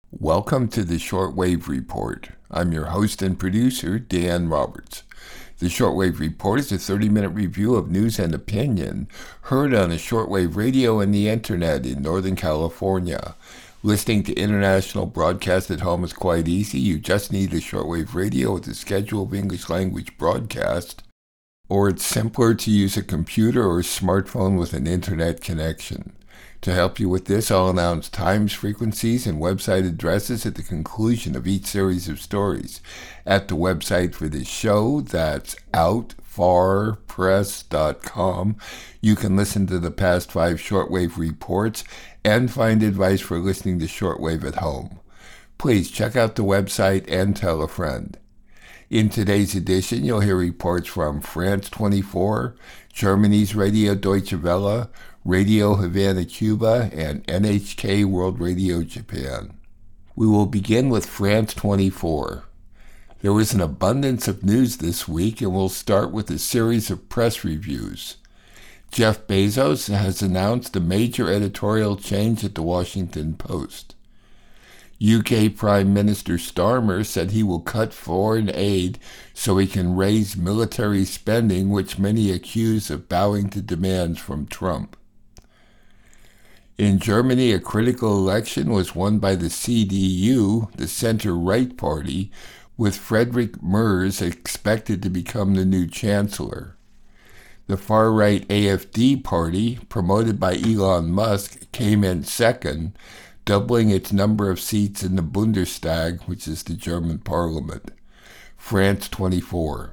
Welcome to the Shortwave Report. I'm your host and producer, Dan Roberts. The Shortwave Report is a 30-minute review of news and opinion heard on the shortwave radio and the internet in Northern California. Listening to international broadcasts at home is quite easy. You just need a shortwave radio with a schedule of English language broadcast, or it's simpler to use a computer or smartphone with an internet connection. To help you with this, I'll announce times, frequencies, and website addresses at the conclusion of each series of stories. At the website for this show, that's outfarpress.com, you can listen to the past 5 shortwave reports and find advice for listening to shortwave at home. Please check out the website and tell a friend. In today's edition, you'll hear reports from France 24, Germany's Radio Deutsche Welle, Radio Havana, Cuba, and NHK World Radio Japan. We will begin with France 24. There was an abundance of news this week, and we'll start with a series of press reviews. Jeff Bezos has announced a major editorial change at the Washington Post. UK Prime Minister Starmer said he will cut foreign aid so he can raise military spending, which many accuse of bowing to demands from Trump. In Germany, a critical election was won by the CDU, the center-right party, with Friedrich Merz expected to become the new chancellor. The far-right AfD party, promoted by Elon Musk, came in second, doubling its number of seats in the Bundestag, which is the German parliament. France 24.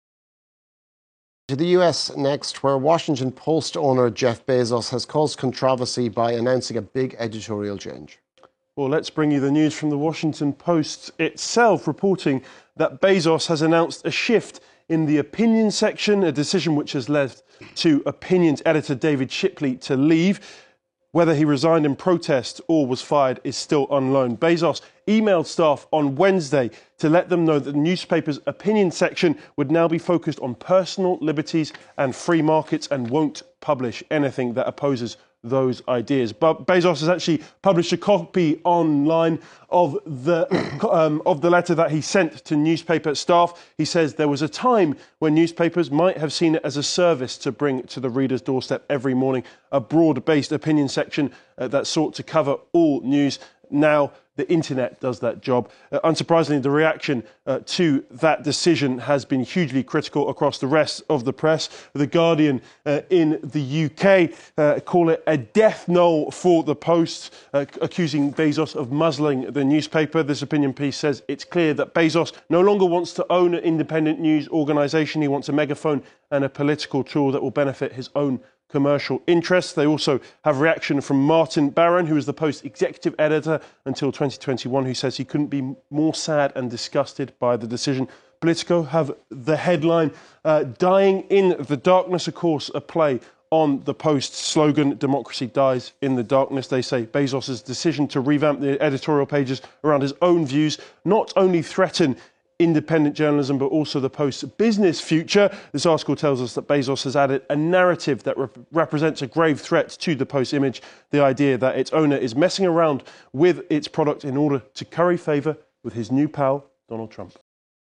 To the US next, where Washington Post owner Jeff Bezos has caused controversy by announcing a big editorial change. Well, let's bring you the news from the Washington Post itself, reporting that Bezos has announced a shift in the opinion section, a decision which has led to opinions editor David Shipley to leave. Whether he resigned in protest or was fired is still unknown. Bezos emailed staff on Wednesday to let them know that the newspaper's opinion section would now be focused on personal liberties and free markets and won't publish anything that opposes those ideas. But Bezos has actually published a copy online of the letter that he sent to newspaper staff. He says there was a time when newspapers might have seen it as a service to bring to the reader's doorstep every morning a broad-based opinion section that sought to cover all news. Now the internet does that job. Unsurprisingly, the reaction to that decision has been hugely critical across the rest of the press. The Guardian in the UK call it a death knell for the Post, accusing Bezos of muzzling the newspaper. This opinion piece says it's clear that Bezos no longer wants to own an independent news organisation. He wants a megaphone and a political tool that will benefit his own commercial interests. They also have reaction from Martin Barron, who was the Post executive editor until 2021, who says he couldn't be more sad and disgusted by the decision. Politico have the headline, Dying in the Darkness, of course, a play on the Post's slogan, Democracy Dies in the Darkness. They say Bezos' decision to revamp the editorial pages around his own views not only threaten independent journalism, but also the Post's business future. This article tells us that Bezos has added a narrative that represents a grave threat to the Post's image, the idea that its owner is messing around with its product in order to curry favour with his new pal, Donald Trump.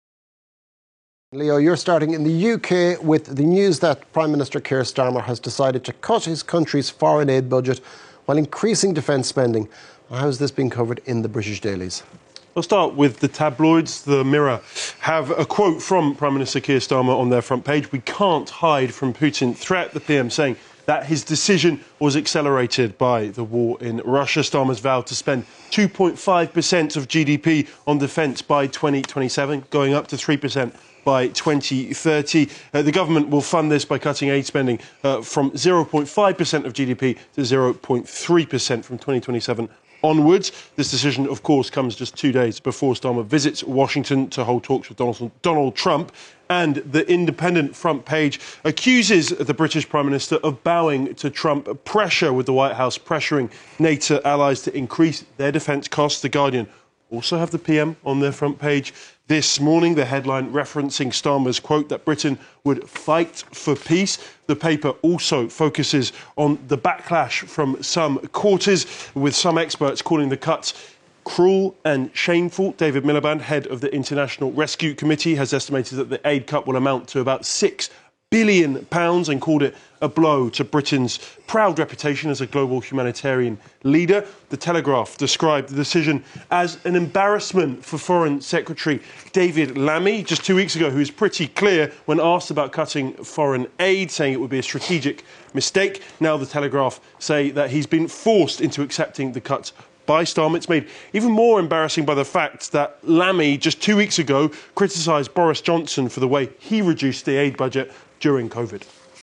Leo, you're starting in the UK with the news that Prime Minister Keir Starmer has decided to cut his country's foreign aid budget while increasing defence spending. How has this been covered in the British dailies? I'll start with the tabloids. The Mirror have a quote from Prime Minister Keir Starmer on their front page. "We can't hide from Putin's threat," the PM saying that his decision was accelerated by the war in Russia. Starmer's vowed to spend 2.5% of GDP on defence by 2027, going up to 3% by 2030. The government will fund this by cutting aid spending from 0.5% of GDP to 0.3% from 2027 onwards. This decision, of course, comes just 2 days before Starmer visits Washington to hold talks with Donald Trump. And the Independent front page accuses the British Prime Minister of bowing to Trump pressure, with the White House pressuring NATO allies to increase their defence costs. The Guardian also have the PM on their front page this morning, the headline referencing Starmer's quote that Britain would fight for peace. The paper also focuses on the backlash from some quarters, with some experts calling the cuts cruel and shameful. David Miliband, head of the International Rescue Committee, has estimated that the aid cut will amount to about £6 billion and called it a blow to Britain's proud reputation as a global humanitarian leader. The Telegraph described the decision as an embarrassment for Foreign Secretary David Lammy just 2 weeks ago, who was pretty clear when asked about cutting foreign aid, saying it would be a strategic mistake. Now the Telegraph say that he's been forced into accepting the cuts by Starmer. It's made even more embarrassing by the fact that Lammy just 2 weeks ago criticised Boris Johnson for the way he reduced the aid budget during COVID.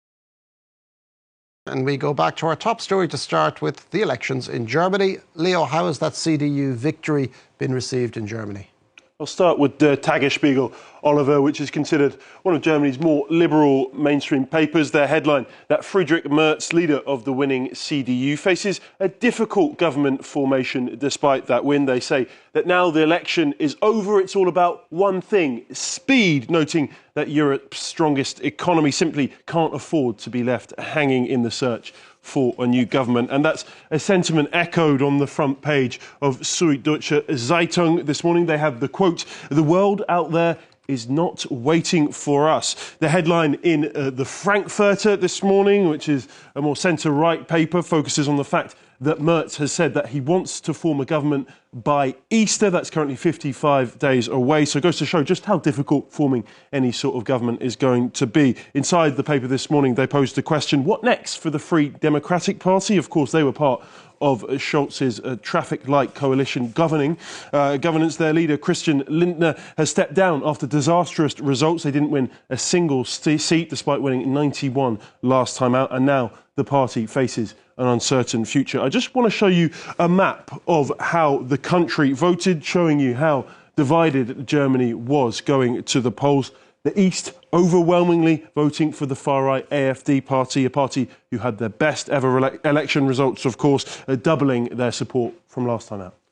And we go back to our top story to start with the elections in Germany. Leo, how has that CDU victory been received in Germany? I'll start with Der Tagesspiegel, Oliver, which is considered one of Germany's more liberal mainstream papers. Their headline, that Friedrich Merz, leader of the winning CDU, faces a difficult government formation despite that win. They say that now the election is over, it's all about one thing, speed, noting that Europe's strongest economy simply can't afford to be left hanging in the search for a new government. And that's a sentiment echoed on the front page of Süddeutsche Zeitung this morning. They have the quote, "The world out there is not waiting for us." The headline in the Frankfurter this morning, which is a more centre-right paper, focuses on the fact that Merz has said that he wants to form a government by Easter. That's currently 55 days away. So it goes to show just how difficult forming any sort of government is going to be. Inside the paper this morning, they posed the question, what next for the Free Democratic Party? Of course, they were part of Scholz's traffic light coalition governance. Their leader, Christian Lindner, has stepped down after disastrous results. They didn't win a single seat, despite winning 91 last time out. And now the party faces an uncertain future. I just want to show you a map of how the country voted, showing you how divided Germany was going to the polls. The East overwhelmingly voting for the far-right AfD party, a party who had their best ever election results, of course, doubling their support from last time out.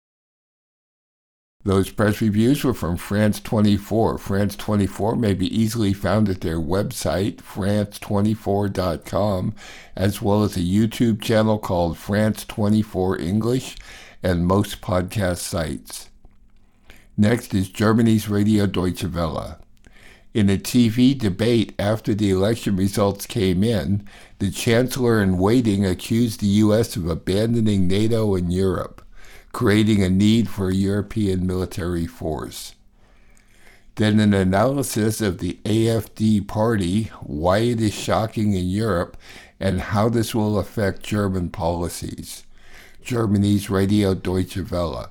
Those press reviews were from France 24. France 24 may be easily found at their website, france24.com, as well as a YouTube channel called France 24 English and most podcast sites. Next is Germany's Radio Deutsche Welle. In a TV debate after the election results came in, the chancellor in waiting accused the U.S. of abandoning NATO and Europe, creating a need for a European military force. Then an analysis of the AfD party, why it is shocking in Europe, and how this will affect German policies. Germany's Radio Deutsche Welle.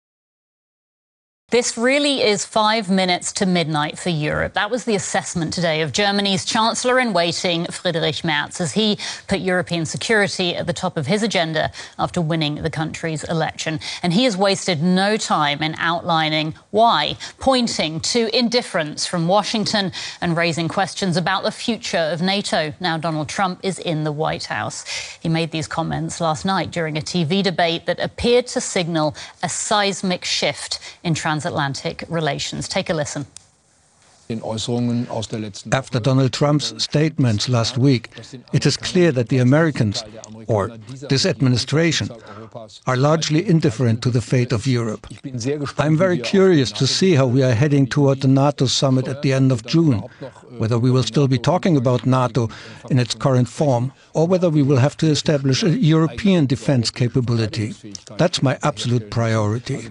This really is 5 minutes to midnight for Europe. That was the assessment today of Germany's Chancellor-in-Waiting, Friedrich Merz, as he put European security at the top of his agenda after winning the country's election. And he has wasted no time in outlining why, pointing to indifference from Washington and raising questions about the future of NATO. Now Donald Trump is in the White House. He made these comments last night during a TV debate that appeared to signal a seismic shift in transatlantic relations. Take a listen. After Donald Trump's statements last week, it is clear that the Americans, or this administration, are largely indifferent to the fate of Europe. I'm very curious to see how we are heading toward the NATO summit at the end of June, whether we will still be talking about NATO in its current form, or whether we will have to establish a European defense capability. That's my absolute priority.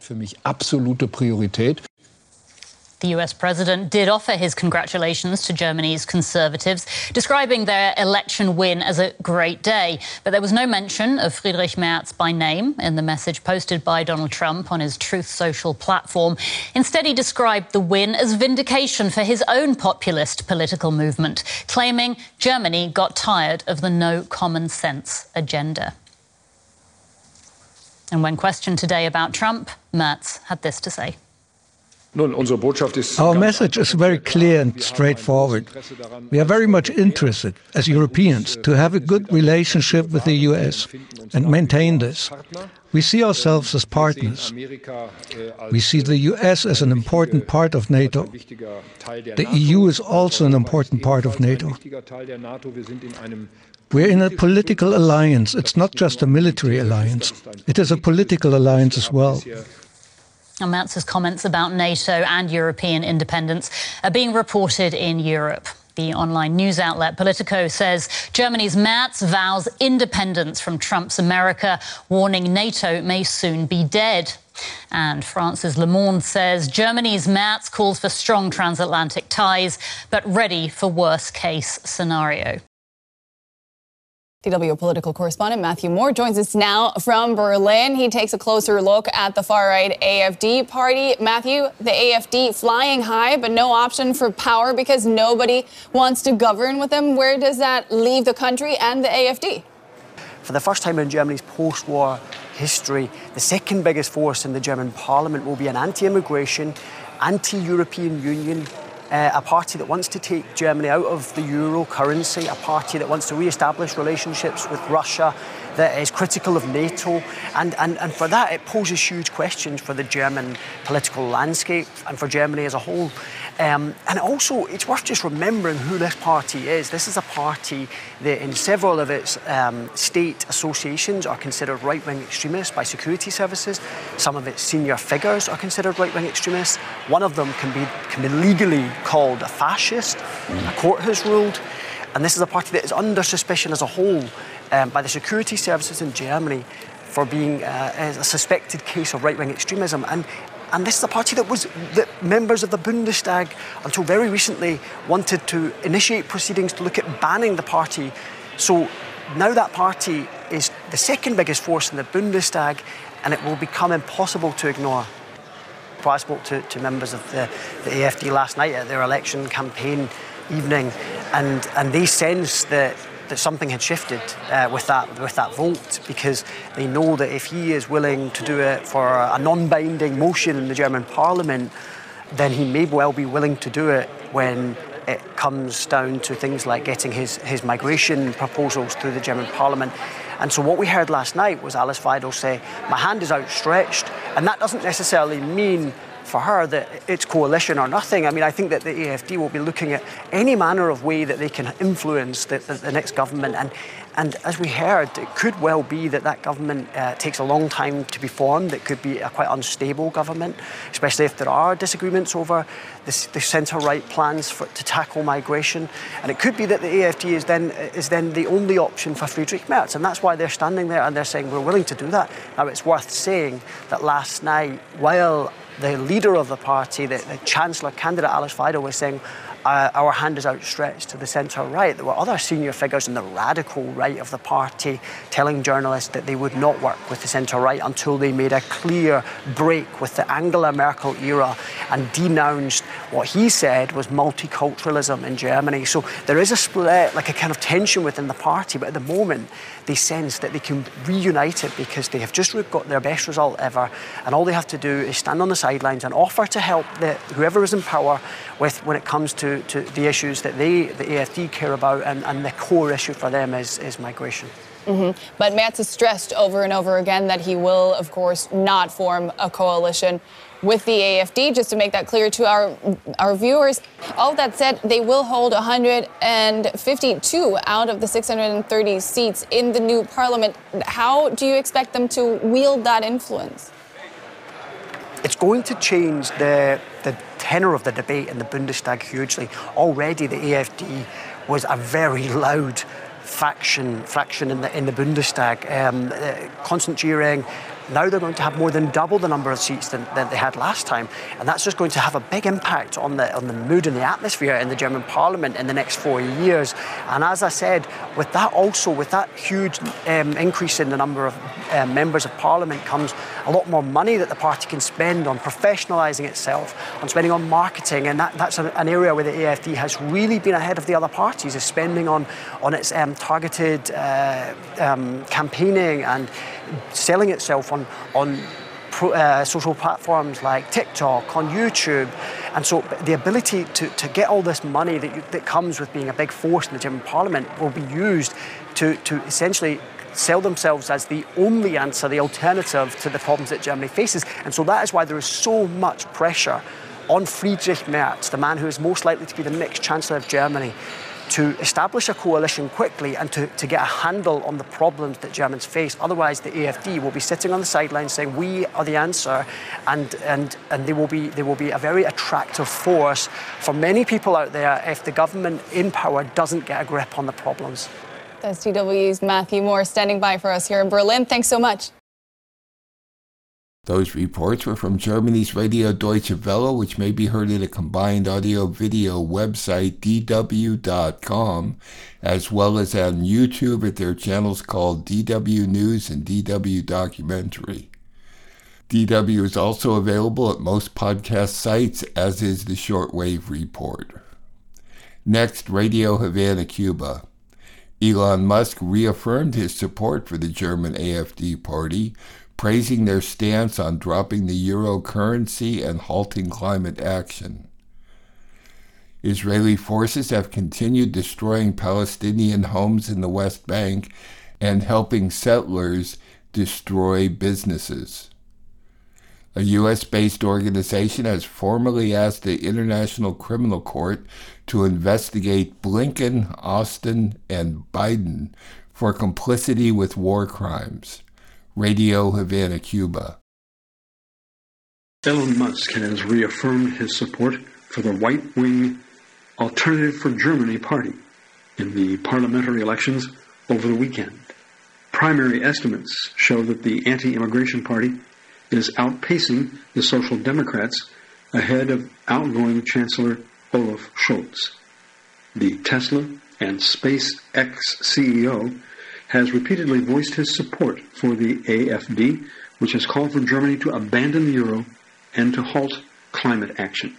The US president did offer his congratulations to Germany's conservatives, describing their election win as a great day. But there was no mention of Friedrich Merz by name in the message posted by Donald Trump on his Truth Social platform. Instead, he described the win as vindication for his own populist political movement, claiming Germany got tired of the no common sense agenda. And when questioned today about Trump, Merz had this to say. Our message is very clear and straightforward. We are very much interested, as Europeans, to have a good relationship with the US and maintain this. We see ourselves as partners. We see the US as an important part of NATO. The EU is also an important part of NATO. We're in a political alliance. It's not just a military alliance. It is a political alliance as well. And Merz's comments about NATO and European independence are being reported in Europe. The online news outlet Politico says Germany's Merz vows independence from Trump's America, warning NATO may soon be dead. And France's Le Monde says Germany's Merz calls for strong transatlantic ties, but ready for worst-case scenario. DW political correspondent Matthew Moore joins us now from Berlin. He takes a closer look at the far-right AfD party. Matthew, the AfD flying high, but no option for power because nobody wants to govern with them. Where does that leave the country and the AfD? For the first time in Germany's post-war history, the second biggest force in the German parliament will be an anti-immigration, anti-European Union, a party that wants to take Germany out of the euro currency, a party that wants to re-establish relationships with Russia, that is critical of NATO. And for that, it poses huge questions for the German political landscape and for Germany as a whole. And also, it's worth just remembering who this party is. This is a party that in several of its state associations are considered right-wing extremists by security services. Some of its senior figures are considered right-wing extremists. One of them can be legally called a fascist. A court has ruled. And this is a party that is under suspicion as a whole by the security services in Germany for being a suspected case of right-wing extremism. And this is a party that members of the Bundestag, until very recently, wanted to initiate proceedings to look at banning the party. So now that party is the second biggest force in the Bundestag, and it will become impossible to ignore. I spoke to members of the AfD last night at their election campaign evening, and they sensed that something had shifted with that vote, because they know that if he is willing to do it for a non-binding motion in the German parliament, then he may well be willing to do it when it comes down to things like getting his migration proposals through the German parliament. And so what we heard last night was Alice Weidel say, my hand is outstretched, and that doesn't necessarily mean for her that it's coalition or nothing. I mean, I think that the AfD will be looking at any manner of way that they can influence the next government. And as we heard, it could well be that government takes a long time to be formed. It could be a quite unstable government, especially if there are disagreements over the centre-right plans to tackle migration. And it could be that the AfD is then the only option for Friedrich Merz. And that's why they're standing there and they're saying, we're willing to do that. Now, it's worth saying that last night, while the leader of the party, the Chancellor candidate Alice Weidel, was saying our hand is outstretched to the centre-right, there were other senior figures in the radical right of the party telling journalists that they would not work with the centre-right until they made a clear break with the Angela Merkel era and denounced what he said was multiculturalism in Germany. So there is a split, like a kind of tension within the party, but at the moment they sense that they can reunite it because they have just got their best result ever, and all they have to do is stand on the sidelines and offer to help whoever is in power when it comes to the issues that the AfD care about, and the core issue for them is migration. Mm-hmm. But Merz has stressed over and over again that he will, of course, not form a coalition with the AfD. Just to make that clear to our viewers, all that said, they will hold 152 out of the 630 seats in the new parliament. How do you expect them to wield that influence? It's going to change the tenor of the debate in the Bundestag hugely. Already the AfD was a very loud faction in the Bundestag. Constant jeering. Now they're going to have more than double the number of seats than they had last time, and that's just going to have a big impact on the mood and the atmosphere in the German parliament in the next 4 years. And as I said, with that huge increase in the number of members of parliament comes a lot more money that the party can spend on professionalising itself, on spending on marketing, and that's an area where the AfD has really been ahead of the other parties, is spending on its targeted campaigning and selling itself on social platforms like TikTok, on YouTube. And so the ability to get all this money that comes with being a big force in the German parliament will be used to essentially sell themselves as the only answer, the alternative to the problems that Germany faces. And so that is why there is so much pressure on Friedrich Merz, the man who is most likely to be the next Chancellor of Germany, to establish a coalition quickly and to get a handle on the problems that Germans face. Otherwise, the AfD will be sitting on the sidelines saying we are the answer, and they will be a very attractive force for many people out there if the government in power doesn't get a grip on the problems. That's DW's Matthew Moore standing by for us here in Berlin. Thanks so much. Those reports were from Germany's Radio Deutsche Welle, which may be heard at a combined audio-video website, dw.com, as well as on YouTube at their channels called DW News and DW Documentary. DW is also available at most podcast sites, as is the Shortwave Report. Next, Radio Havana, Cuba. Elon Musk reaffirmed his support for the German AfD party, praising their stance on dropping the euro currency and halting climate action. Israeli forces have continued destroying Palestinian homes in the West Bank and helping settlers destroy businesses. A U.S.-based organization has formally asked the International Criminal Court to investigate Blinken, Austin, and Biden for complicity with war crimes. Radio Havana, Cuba. Elon Musk has reaffirmed his support for the right-wing Alternative for Germany party in the parliamentary elections over the weekend. Primary estimates show that the anti-immigration party is outpacing the Social Democrats ahead of outgoing Chancellor Olaf Scholz. The Tesla and SpaceX CEO has repeatedly voiced his support for the AfD, which has called for Germany to abandon the euro and to halt climate action.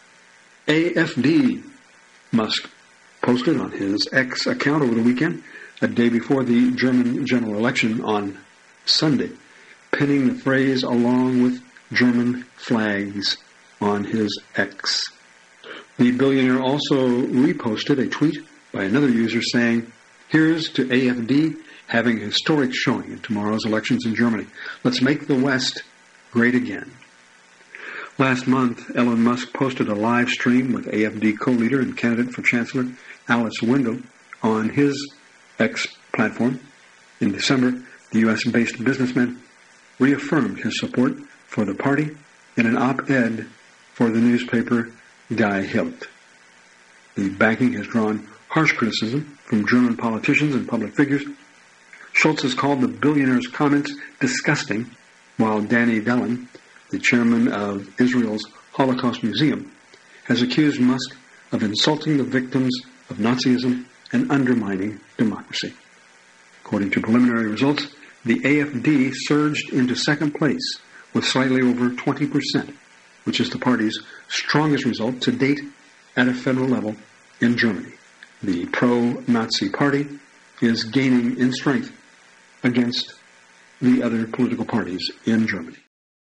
AfD, Musk posted on his X account over the weekend, a day before the German general election on Sunday, pinning the phrase along with German flags on his X. The billionaire also reposted a tweet by another user saying, "Here's to AfD having a historic showing in tomorrow's elections in Germany. Let's make the West great again." Last month, Elon Musk posted a live stream with AfD co-leader and candidate for Chancellor Alice Wendell on his X platform. In December, the U.S.-based businessman reaffirmed his support for the party in an op-ed for the newspaper Die Welt. The backing has drawn harsh criticism from German politicians and public figures. Scholz has called the billionaire's comments disgusting, while Danny Dillon, the chairman of Israel's Holocaust Museum, has accused Musk of insulting the victims of Nazism and undermining democracy. According to preliminary results, the AfD surged into second place with slightly over 20%, which is the party's strongest result to date at a federal level in Germany. The pro-Nazi party is gaining in strength against the other political parties in Germany.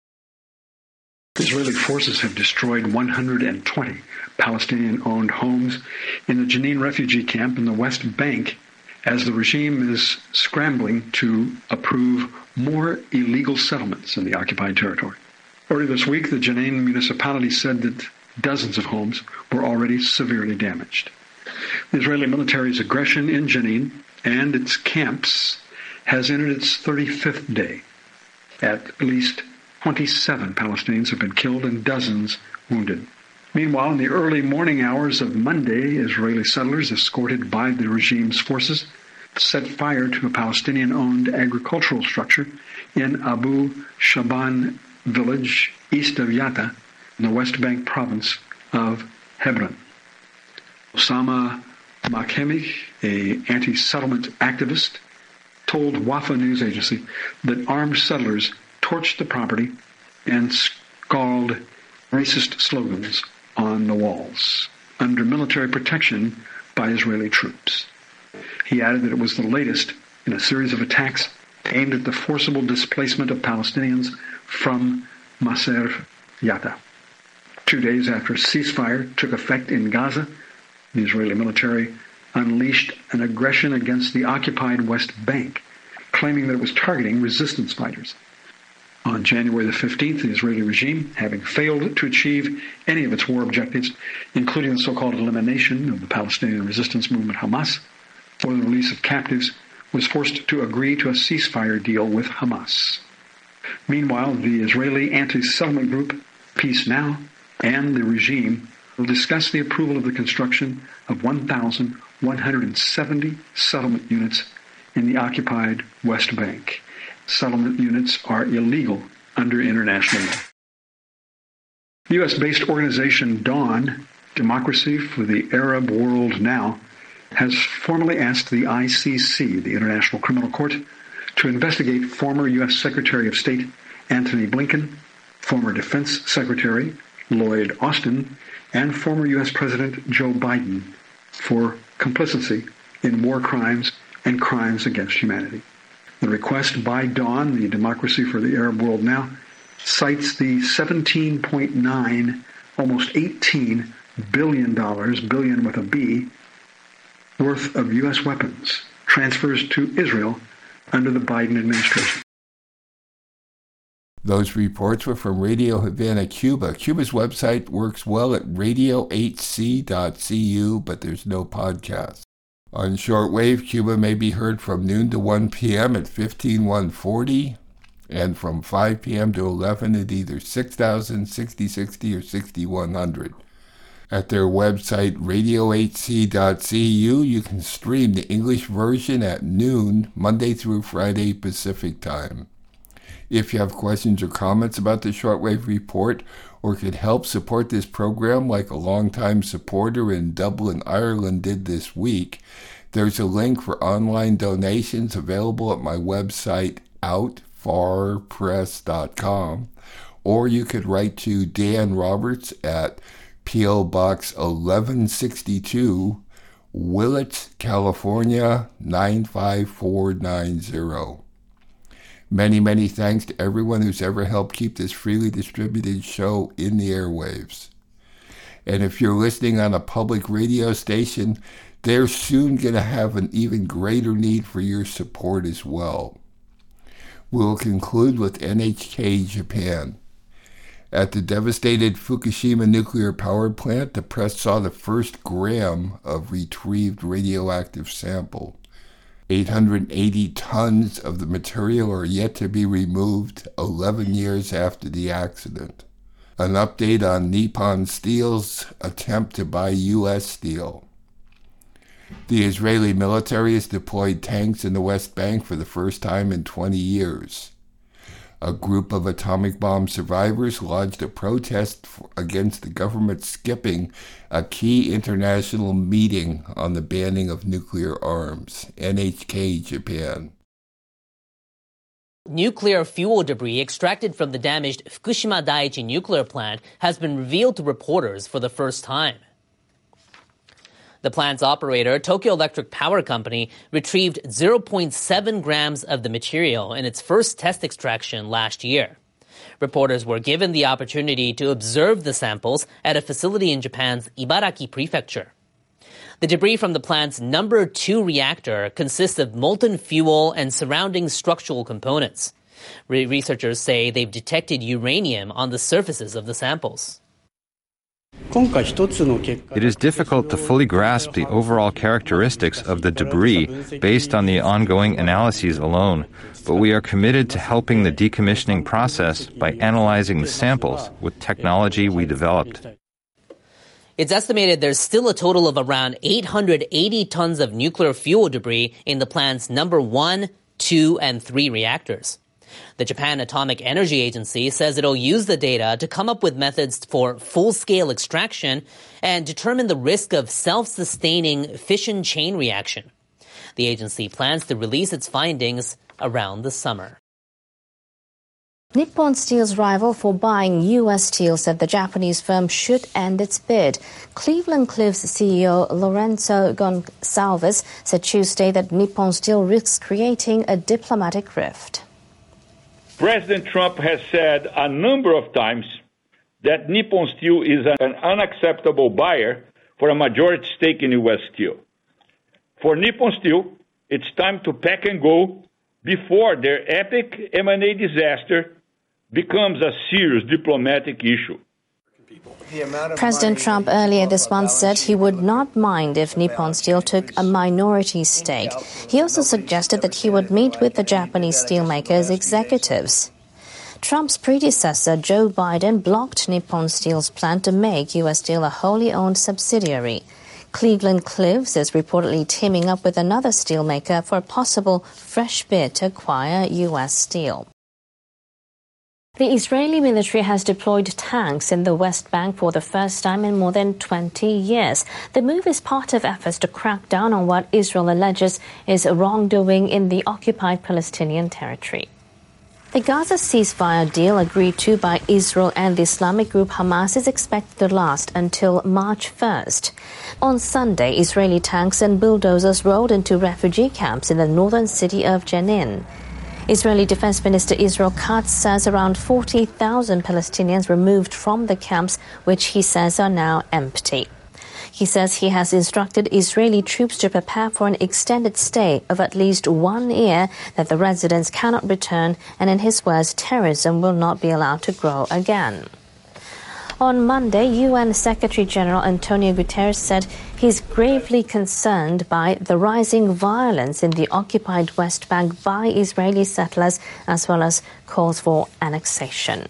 Israeli forces have destroyed 120 Palestinian-owned homes in the Jenin refugee camp in the West Bank as the regime is scrambling to approve more illegal settlements in the occupied territory. Earlier this week, the Jenin municipality said that dozens of homes were already severely damaged. The Israeli military's aggression in Jenin and its camps has entered its 35th day. At least 27 Palestinians have been killed and dozens wounded. Meanwhile, in the early morning hours of Monday, Israeli settlers, escorted by the regime's forces, set fire to a Palestinian-owned agricultural structure in Abu Shaban village east of Yatta in the West Bank province of Hebron. Osama Makhemich, an anti-settlement activist, told Wafa news agency that armed settlers torched the property and scrawled racist slogans on the walls under military protection by Israeli troops. He added that it was the latest in a series of attacks aimed at the forcible displacement of Palestinians from Maser Yatta. 2 days after a ceasefire took effect in Gaza, the Israeli military unleashed an aggression against the occupied West Bank, claiming that it was targeting resistance fighters. On January the 15th, the Israeli regime, having failed to achieve any of its war objectives, including the so-called elimination of the Palestinian resistance movement Hamas or the release of captives, was forced to agree to a ceasefire deal with Hamas. Meanwhile, the Israeli anti-settlement group Peace Now and the regime will discuss the approval of the construction of 1,170 settlement units in the occupied West Bank. Settlement units are illegal under international law. The U.S.-based organization DAWN, Democracy for the Arab World Now, has formally asked the ICC, the International Criminal Court, to investigate former U.S. Secretary of State Antony Blinken, former Defense Secretary Lloyd Austin, and former U.S. President Joe Biden for complicity in war crimes and crimes against humanity. The request by DAWN, the Democracy for the Arab World Now, cites the $17.9, almost $18 billion, billion with a B, worth of U.S. weapons transfers to Israel under the Biden administration. Those reports were from Radio Havana, Cuba. Cuba's website works well at radio8c.cu, but there's no podcast. On shortwave, Cuba may be heard from noon to 1 p.m. at 15140 and from 5 p.m. to 11 at either 6000, 6060, or 6100. At their website, radio8c.cu, you can stream the English version at noon, Monday through Friday Pacific Time. If you have questions or comments about the Shortwave Report or could help support this program like a longtime supporter in Dublin, Ireland did this week, there's a link for online donations available at my website, outfarpress.com, or you could write to Dan Roberts at P.O. Box 1162, Willits, California, 95490. Many, many thanks to everyone who's ever helped keep this freely distributed show in the airwaves. And if you're listening on a public radio station, they're soon going to have an even greater need for your support as well. We'll conclude with NHK Japan. At the devastated Fukushima nuclear power plant, the press saw the first gram of retrieved radioactive sample. 880 tons of the material are yet to be removed 11 years after the accident. An update on Nippon Steel's attempt to buy U.S. steel. The Israeli military has deployed tanks in the West Bank for the first time in 20 years. A group of atomic bomb survivors lodged a protest against the government skipping a key international meeting on the banning of nuclear arms. NHK Japan. Nuclear fuel debris extracted from the damaged Fukushima Daiichi nuclear plant has been revealed to reporters for the first time. The plant's operator, Tokyo Electric Power Company, retrieved 0.7 grams of the material in its first test extraction last year. Reporters were given the opportunity to observe the samples at a facility in Japan's Ibaraki Prefecture. The debris from the plant's number 2 reactor consists of molten fuel and surrounding structural components. Researchers say they've detected uranium on the surfaces of the samples. It is difficult to fully grasp the overall characteristics of the debris based on the ongoing analyses alone, but we are committed to helping the decommissioning process by analyzing the samples with technology we developed. It's estimated there's still a total of around 880 tons of nuclear fuel debris in the plant's number 1, 2, and 3 reactors. The Japan Atomic Energy Agency says it'll use the data to come up with methods for full-scale extraction and determine the risk of self-sustaining fission chain reaction. The agency plans to release its findings around the summer. Nippon Steel's rival for buying U.S. steel said the Japanese firm should end its bid. Cleveland Cliffs CEO Lorenzo Gonsalves said Tuesday that Nippon Steel risks creating a diplomatic rift. President Trump has said a number of times that Nippon Steel is an unacceptable buyer for a majority stake in U.S. Steel. For Nippon Steel, it's time to pack and go before their epic M&A disaster becomes a serious diplomatic issue. President Trump earlier this month said he would not mind if Nippon Steel took a minority stake. He also suggested that he would meet with the Japanese steelmakers' executives. Trump's predecessor, Joe Biden, blocked Nippon Steel's plan to make U.S. Steel a wholly owned subsidiary. Cleveland-Cliffs is reportedly teaming up with another steelmaker for a possible fresh bid to acquire U.S. Steel. The Israeli military has deployed tanks in the West Bank for the first time in more than 20 years. The move is part of efforts to crack down on what Israel alleges is wrongdoing in the occupied Palestinian territory. The Gaza ceasefire deal agreed to by Israel and the Islamic group Hamas is expected to last until March 1st. On Sunday, Israeli tanks and bulldozers rolled into refugee camps in the northern city of Jenin. Israeli Defense Minister Israel Katz says around 40,000 Palestinians were moved from the camps, which he says are now empty. He says he has instructed Israeli troops to prepare for an extended stay of at least 1 year, that the residents cannot return, and in his words, terrorism will not be allowed to grow again. On Monday, UN Secretary-General Antonio Guterres said he's gravely concerned by the rising violence in the occupied West Bank by Israeli settlers, as well as calls for annexation.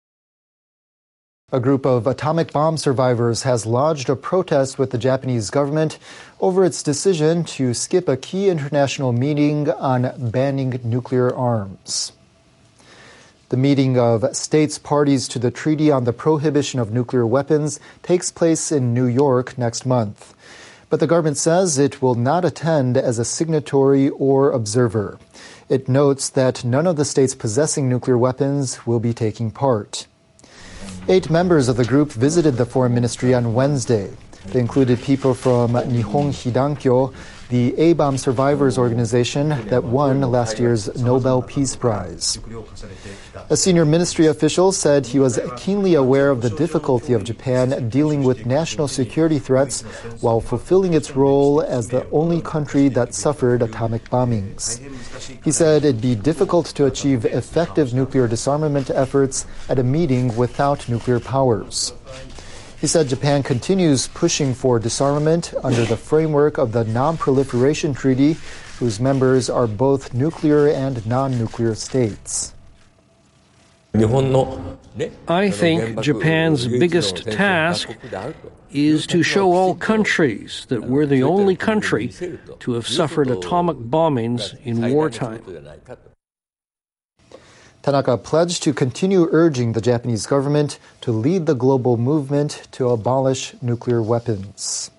A group of atomic bomb survivors has lodged a protest with the Japanese government over its decision to skip a key international meeting on banning nuclear arms. The meeting of states parties to the Treaty on the Prohibition of Nuclear Weapons takes place in New York next month. But the government says it will not attend as a signatory or observer. It notes that none of the states possessing nuclear weapons will be taking part. 8 members of the group visited the Foreign Ministry on Wednesday. They included people from Nihon Hidankyo, the A-bomb survivors organization that won last year's Nobel Peace Prize. A senior ministry official said he was keenly aware of the difficulty of Japan dealing with national security threats while fulfilling its role as the only country that suffered atomic bombings. He said it'd be difficult to achieve effective nuclear disarmament efforts at a meeting without nuclear powers. He said Japan continues pushing for disarmament under the framework of the Non-Proliferation Treaty, whose members are both nuclear and non-nuclear states. I think Japan's biggest task is to show all countries that we're the only country to have suffered atomic bombings in wartime. Tanaka pledged to continue urging the Japanese government to lead the global movement to abolish nuclear weapons.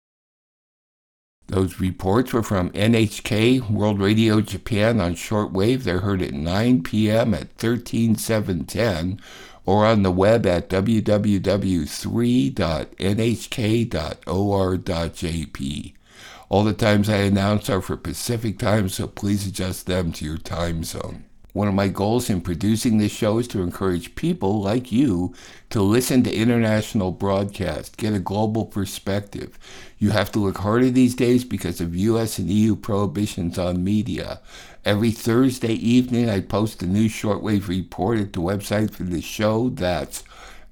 Those reports were from NHK World Radio Japan on shortwave. They're heard at 9 p.m. at 13710 or on the web at www.3.nhk.or.jp. All the times I announce are for Pacific time, so please adjust them to your time zone. One of my goals in producing this show is to encourage people like you to listen to international broadcast, get a global perspective. You have to look harder these days because of U.S. and EU prohibitions on media. Every Thursday evening, I post a new shortwave report at the website for the show. That's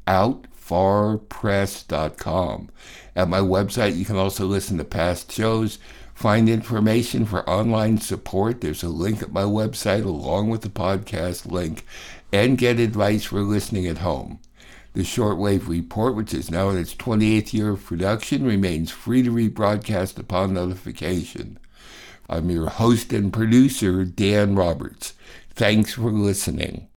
outfarpress.com. At my website, you can also listen to past shows, find information for online support. There's a link at my website along with the podcast link, and get advice for listening at home. The Shortwave Report, which is now in its 28th year of production, remains free to rebroadcast upon notification. I'm your host and producer, Dan Roberts. Thanks for listening.